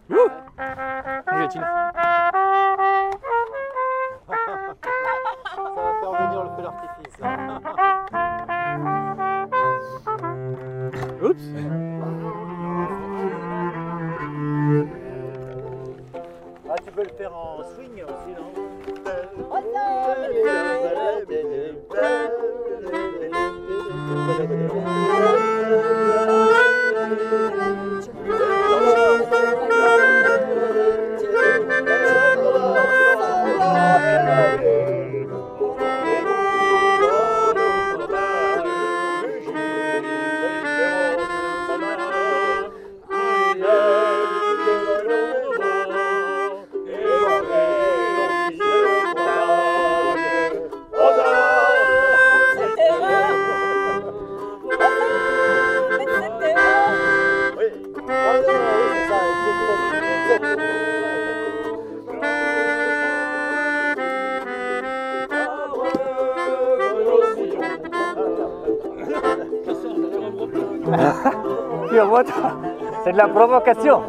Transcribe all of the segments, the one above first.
Jette-il. Ça va faire venir le feu d'artifice. Oups. Ah, tu peux le faire en swing aussi, non? C'est de la provocation.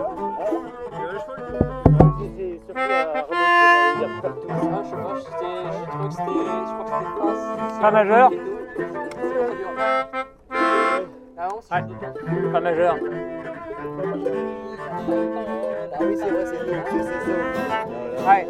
Fa majeur. Ouais. Fa majeur. Ah oui, c'est vrai, c'est ça. Ouais.